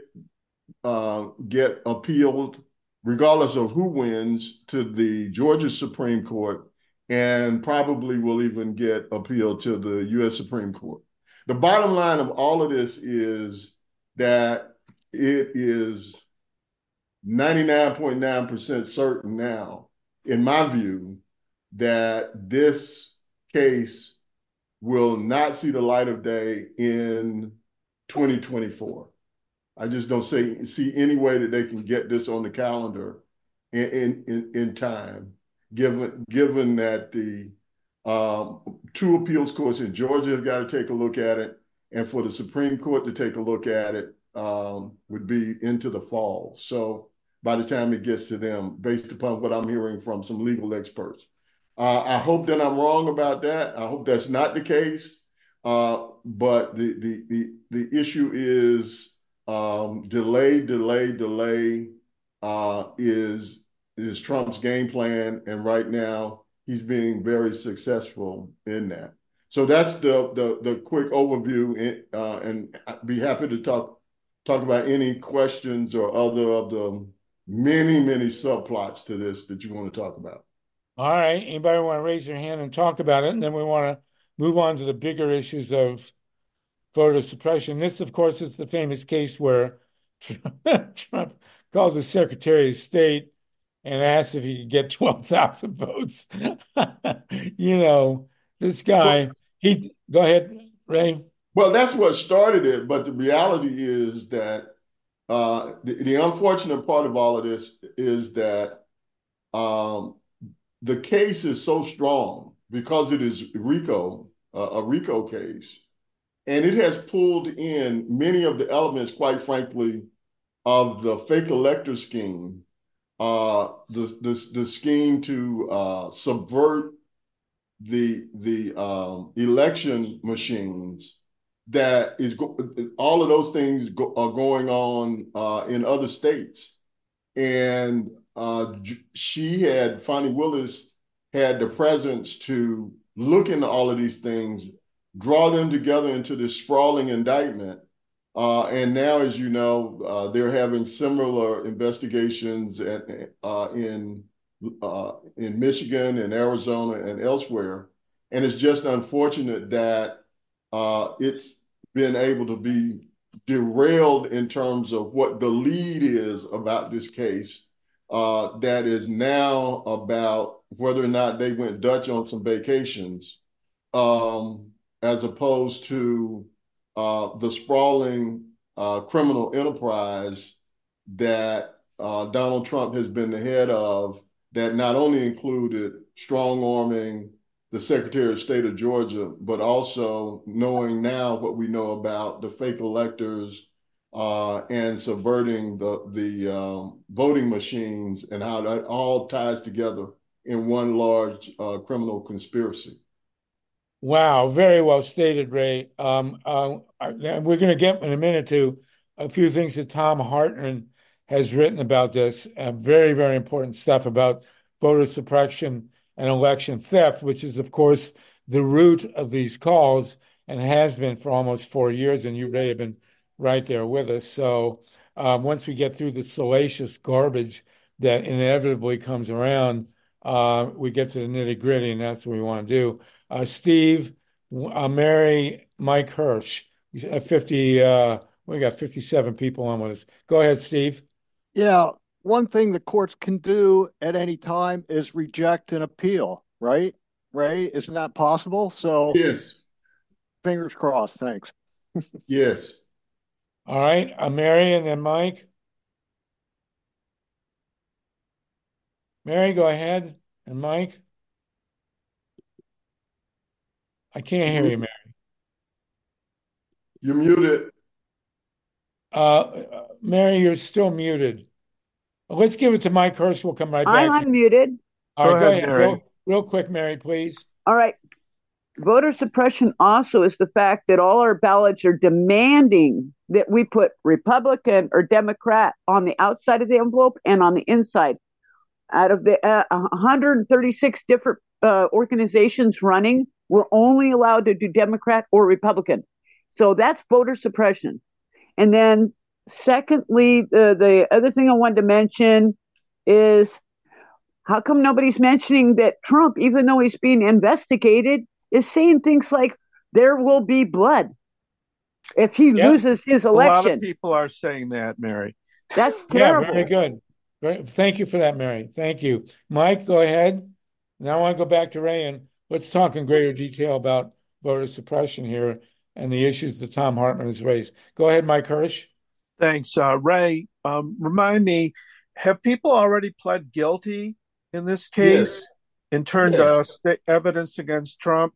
uh, get appealed, regardless of who wins, to the Georgia Supreme Court, and probably will even get appealed to the U S Supreme Court. The bottom line of all of this is that it is ninety-nine point nine percent certain now, in my view, that this case will not see the light of day in twenty twenty-four. I just don't say, see any way that they can get this on the calendar in, in, in time, given, given that the um, two appeals courts in Georgia have got to take a look at it, and for the Supreme Court to take a look at it um, would be into the fall. So by the time it gets to them, based upon what I'm hearing from some legal experts. Uh, I hope that I'm wrong about that. I hope that's not the case. Uh, but the, the, the, the issue is um, delay, delay, delay uh, is, is Trump's game plan. And right now he's being very successful in that. So that's the, the, the quick overview, uh, and I'd be happy to talk, talk about any questions or other of the many, many subplots to this that you want to talk about. All right. Anybody want to raise their hand and talk about it? And then we want to move on to the bigger issues of voter suppression. This, of course, is the famous case where Trump, Trump calls the Secretary of State and asks if he could get twelve thousand votes. You know, this guy, he, go ahead, Ray. Well, that's what started it, but the reality is that uh, the, the unfortunate part of all of this is that um, the case is so strong because it is RICO, uh, a RICO case, and it has pulled in many of the elements, quite frankly, of the fake elector scheme, uh, the, the, the scheme to uh, subvert the, the um, election machines that is go- all of those things go- are going on uh, in other states. And uh, she had, Fani Willis had the presence to look into all of these things, draw them together into this sprawling indictment. Uh, and now, as you know, uh, they're having similar investigations at, uh, in uh, in Michigan and Arizona and elsewhere. And it's just unfortunate that uh, it's been able to be derailed in terms of what the lead is about this case. Uh, that is now about whether or not they went Dutch on some vacations, um, as opposed to uh, the sprawling uh, criminal enterprise that uh, Donald Trump has been the head of, that not only included strong arming the Secretary of State of Georgia, but also knowing now what we know about the fake electors uh, and subverting the, the um, voting machines, and how that all ties together in one large uh, criminal conspiracy. Wow, very well stated, Ray. Um, uh, we're going to get in a minute to a few things that Thom Hartmann has written about this. Uh, very, very important stuff about voter suppression and election theft, which is, of course, the root of these calls and has been for almost four years. And you, Ray, have been right there with us. So um, once we get through the salacious garbage that inevitably comes around, uh, we get to the nitty gritty, and that's what we want to do. Uh, Steve, uh, Mary, Mike Hirsch, fifty. Uh, we got fifty-seven people on with us. Go ahead, Steve. Yeah, one thing the courts can do at any time is reject an appeal, right? Ray, isn't that possible? So, yes, fingers crossed. Thanks. yes. All right, uh, Mary, and then Mike. Mary, go ahead, and Mike. I can't hear you, Mary. You're muted. Uh, Mary, you're still muted. Let's give it to Mike Hirsch. We'll come right back. I'm unmuted. All right, Go go ahead, ahead. Mary. Real, real quick, Mary, please. All right. Voter suppression also is the fact that all our ballots are demanding that we put Republican or Democrat on the outside of the envelope and on the inside. Out of the uh, one hundred thirty-six different uh, organizations running, we're only allowed to do Democrat or Republican. So that's voter suppression. And then secondly, the, the other thing I wanted to mention is, how come nobody's mentioning that Trump, even though he's being investigated, is saying things like there will be blood if he Yeah. loses his A lot of election? people are saying that, Mary. That's Yeah, terrible. very good. Very, thank you for that, Mary. Thank you. Mike, go ahead. Now I want to go back to Ray, and let's talk in greater detail about voter suppression here and the issues that Thom Hartmann has raised. Go ahead, Mike Hirsch. Thanks, uh, Ray. Um, remind me, have people already pled guilty in this case Yes. and turned Yes. uh, sta- evidence against Trump?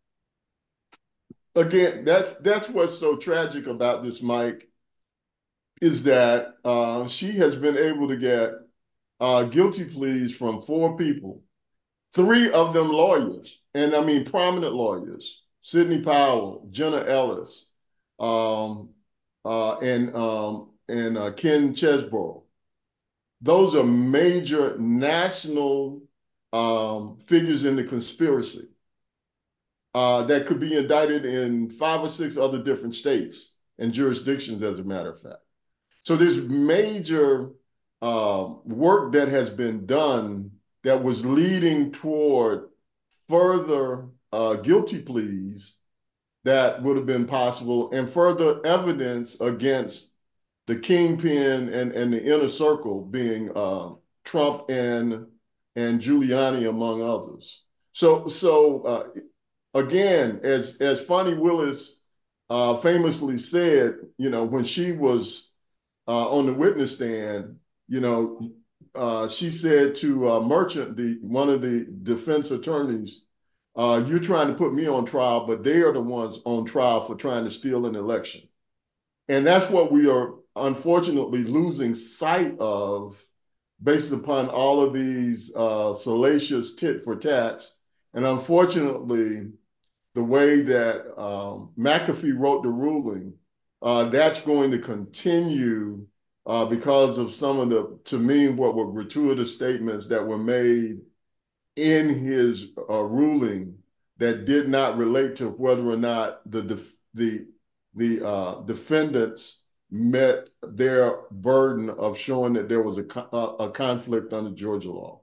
Again, that's that's what's so tragic about this, Mike, is that uh, she has been able to get uh, guilty pleas from four people, three of them lawyers, and I mean prominent lawyers: Sidney Powell, Jenna Ellis, um, uh, and um, and uh, Ken Chesbrough. Those are major national um, figures in the conspiracy uh, that could be indicted in five or six other different states and jurisdictions, as a matter of fact. So there's major uh, work that has been done that was leading toward further uh, guilty pleas that would have been possible, and further evidence against the kingpin and, and the inner circle, being uh, Trump and and Giuliani, among others. So so uh, again, as as Fani Willis uh, famously said, you know, when she was uh, on the witness stand, you know, uh, she said to uh, Merchant, the one of the defense attorneys, uh, "You're trying to put me on trial, but they are the ones on trial for trying to steal an election." And that's what we are unfortunately losing sight of based upon all of these uh, salacious tit for tats. And unfortunately, the way that um, McAfee wrote the ruling, uh, that's going to continue uh, because of some of the, to me, what were gratuitous statements that were made in his uh, ruling that did not relate to whether or not the def- the the uh, defendants met their burden of showing that there was a, co- a conflict under Georgia law.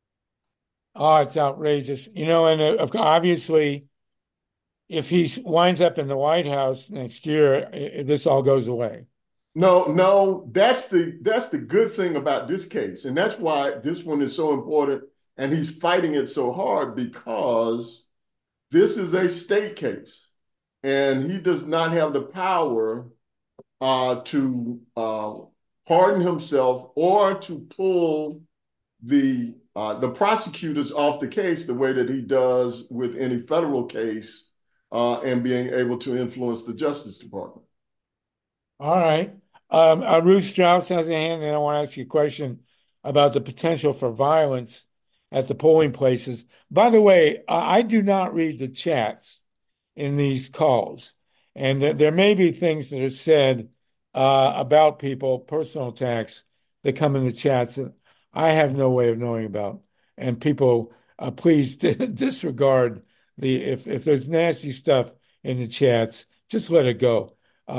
Oh, it's outrageous. You know, and uh, obviously, if he winds up in the White House next year, it, this all goes away. No, no, that's the that's the good thing about this case, and that's why this one is so important. And he's fighting it so hard because this is a state case, and he does not have the power uh, to uh, pardon himself or to pull the uh, the prosecutors off the case the way that he does with any federal case, uh, and being able to influence the Justice Department. All right. Um, uh, Ruth Strauss has a hand, and I want to ask you a question about the potential for violence at the polling places. By the way, I, I do not read the chats in these calls, and th- there may be things that are said uh, about people, personal attacks that come in the chats that I have no way of knowing about. And people, uh, please disregard the if if there's nasty stuff in the chats, just let it go.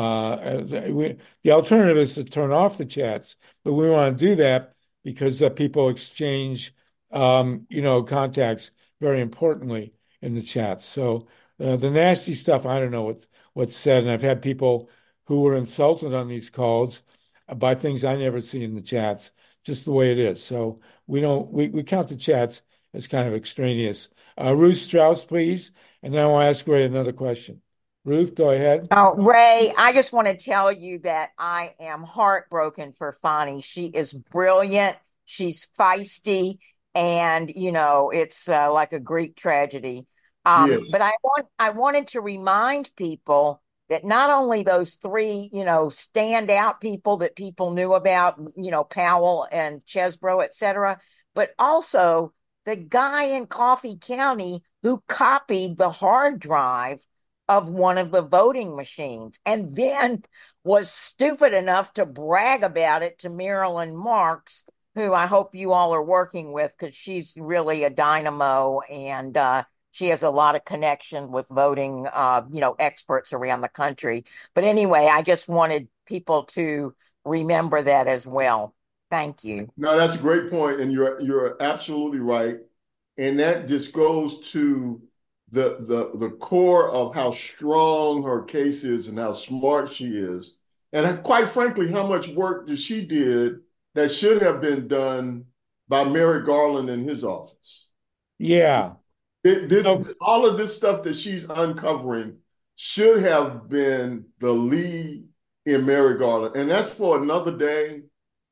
Uh, we, the alternative is to turn off the chats, but we want to do that because uh, people exchange, um, you know, contacts very importantly in the chats. So uh, the nasty stuff, I don't know what's what's said, and I've had people who were insulted on these calls by things I never see in the chats, just the way it is. So we don't we, we count the chats as kind of extraneous. Uh, Ruth Strauss, please, and then I'll ask Ray another question. Ruth, go ahead. Oh, Ray, I just want to tell you that I am heartbroken for Fani. She is brilliant. She's feisty, and you know, it's uh, like a Greek tragedy. Um, Yes. but I want I wanted to remind people that not only those three, you know, standout people that people knew about, you know, Powell and Chesbro, et cetera, but also the guy in Coffee County who copied the hard drive of one of the voting machines and then was stupid enough to brag about it to Marilyn Marks, who I hope you all are working with because she's really a dynamo and uh, she has a lot of connection with voting, uh, you know, experts around the country. But anyway, I just wanted people to remember that as well. Thank you. No, that's a great point, and you're you're absolutely right. And that just goes to the the the core of how strong her case is and how smart she is. And quite frankly, how much work that she did that should have been done by Merrick Garland in his office. Yeah. It, this No, all of this stuff that she's uncovering should have been the lead in Merrick Garland. And that's for another day.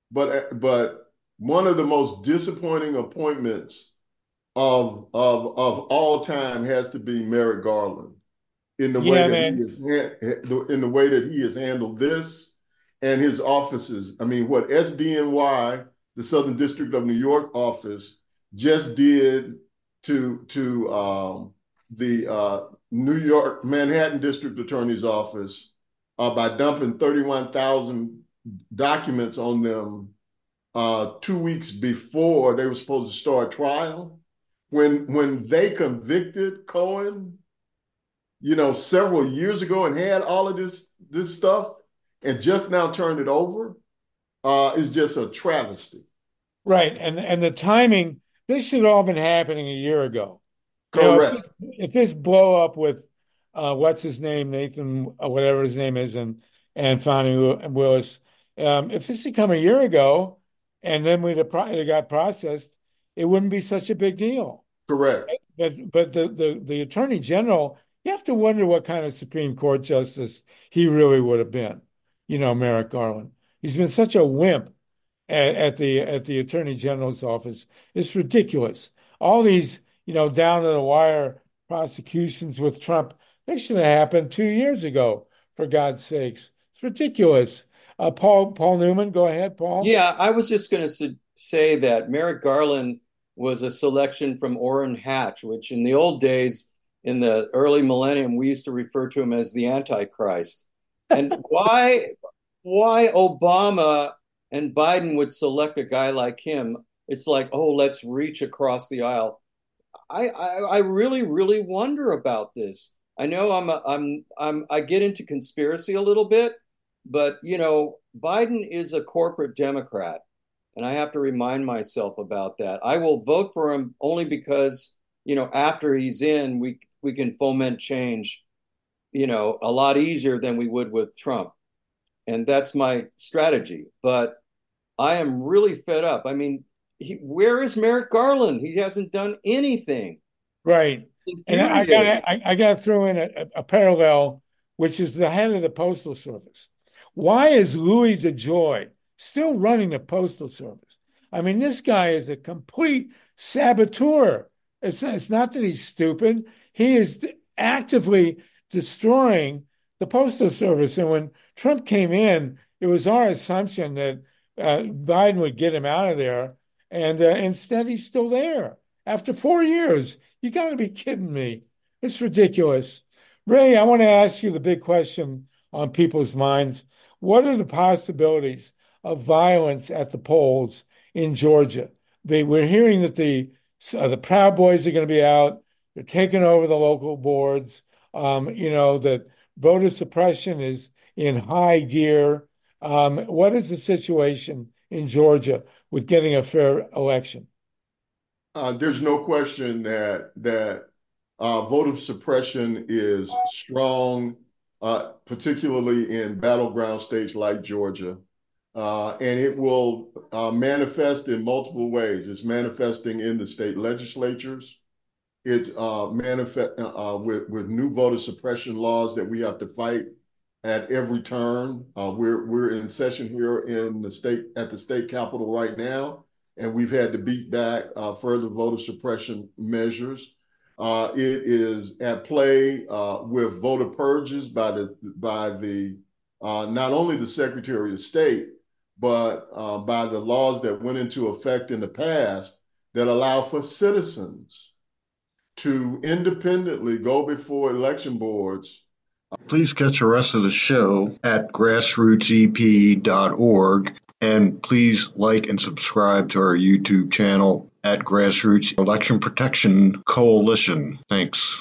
But but one of the most disappointing appointments of of of all time has to be Merrick Garland in the way yeah, that he man. is in the way that he has handled this and his offices. I mean, what S D N Y, the Southern District of New York office, just did to to um, the uh, New York Manhattan District Attorney's office uh, by dumping thirty-one thousand documents on them uh, two weeks before they were supposed to start trial. When when they convicted Cohen, you know, several years ago and had all of this this stuff and just now turned it over, uh, is just a travesty. Right. And and the timing, this should have all been happening a year ago. You know, if Correct. this, if this blow up with uh, what's his name, Nathan, uh, whatever his name is, and and Fani Willis, um, if this had come a year ago, and then we'd have pro- it got processed, it wouldn't be such a big deal. Correct. But but the, the the attorney general You have to wonder what kind of Supreme Court justice he really would have been, you know, Merrick Garland. He's been such a wimp at, at the at the Attorney General's office. It's ridiculous. All these, you know, down to the wire prosecutions with Trump, they should have happened two years ago, for God's sakes. It's ridiculous. Uh, Paul Paul Newman, go ahead, Paul. Yeah, I was just going to say that Merrick Garland was a selection from Orrin Hatch, which in the old days, in the early millennium, we used to refer to him as the Antichrist. And why why Obama and Biden would select a guy like him? It's like, oh, let's reach across the aisle. I I, I really really wonder about this. I know I'm a, I'm I'm I get into conspiracy a little bit, but you know, Biden is a corporate Democrat, and I have to remind myself about that. I will vote for him only because, you know, after he's in, we we can foment change, you know, a lot easier than we would with Trump. And that's my strategy. But I am really fed up. I mean, he, where is Merrick Garland? He hasn't done anything. Right. And I got I, I got to throw in a, a parallel, which is the head of the Postal Service. Why is Louis DeJoy still running the Postal Service? I mean, this guy is a complete saboteur. It's, it's not that he's stupid. He is actively destroying the Postal Service. And when Trump came in, it was our assumption that uh, Biden would get him out of there. And uh, instead, he's still there after four years. You got to be kidding me. It's ridiculous. Ray, I want to ask you the big question on people's minds. What are the possibilities of violence at the polls in Georgia? They, we're hearing that the uh, the Proud Boys are going to be out. They're taking over the local boards. Um, you know, that voter suppression is in high gear. Um, what is the situation in Georgia with getting a fair election? Uh, there's no question that that uh, voter suppression is strong, uh, particularly in battleground states like Georgia. Uh, and it will uh, manifest in multiple ways. It's manifesting in the state legislatures. It's uh, manifest uh, with, with new voter suppression laws that we have to fight at every turn. Uh, we're we're in session here in the state at the state capitol right now, and we've had to beat back uh, further voter suppression measures. Uh, it is at play uh, with voter purges by the by the uh, not only the Secretary of State, but uh, by the laws that went into effect in the past that allow for citizens to independently go before election boards. Please catch the rest of the show at grassroots e p dot org, and please like and subscribe to our YouTube channel at Grassroots Election Protection Coalition. Thanks.